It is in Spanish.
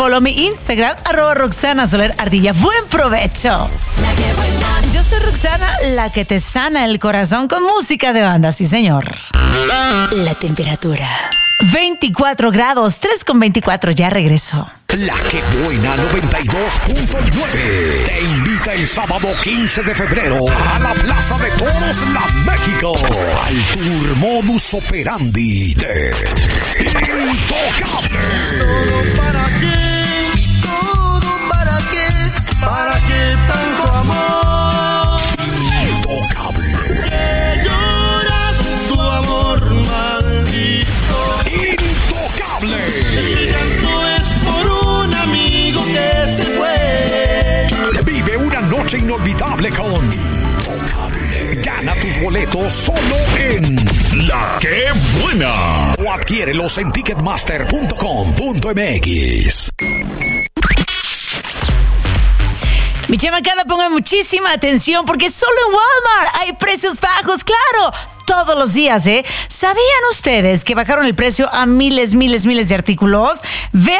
Follow mi Instagram, @Roxana Soler Ardilla. ¡Buen provecho! Yo soy Roxana, la que te sana el corazón con música de banda, sí señor. La temperatura. 24 grados, 3,24, ya regresó. La que buena 92.9 te invita el sábado 15 de febrero a la Plaza de Toros La México al tour Modus Operandi de Intocable. ¿Todo para qué? ¿Todo para qué? ¿Para qué tanto amor? Intocable. Que lloras tu amor maldito. Intocable. El llanto es por un amigo que se fue. Vive una noche inolvidable con Intocable. Gana tus boletos solo en La Que Buena. O adquiérelos en ticketmaster.com.mx. Mi chamacada, pongan muchísima atención porque solo en Walmart hay precios bajos, claro, todos los días, ¿eh? ¿Sabían ustedes que bajaron el precio a miles de artículos? Ve